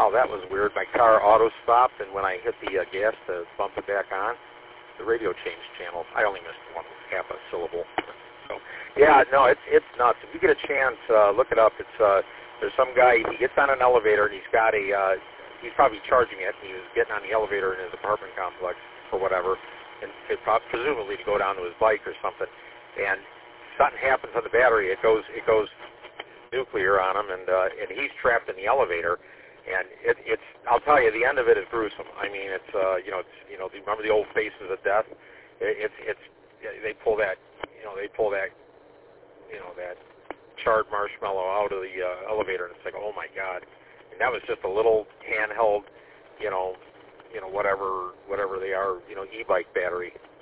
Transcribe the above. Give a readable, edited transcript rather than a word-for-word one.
wow, that was weird. My car auto-stopped, and when I hit the gas to bump it back on, the radio changed channels. I only missed half a syllable. So, yeah, no, it's nuts. If you get a chance, look it up. It's there's some guy, he gets on an elevator, and he's got a, he's probably charging it, and he was getting on the elevator in his apartment complex or whatever, and presumably to go down to his bike or something, and something happens on the battery. It goes nuclear on him, and he's trapped in the elevator, and it's I'll tell you, the end of it is gruesome. I mean, it's remember the old Faces of Death? They pull that that charred marshmallow out of the elevator, and it's like, oh my God. And that was just a little handheld, whatever they are, e-bike battery.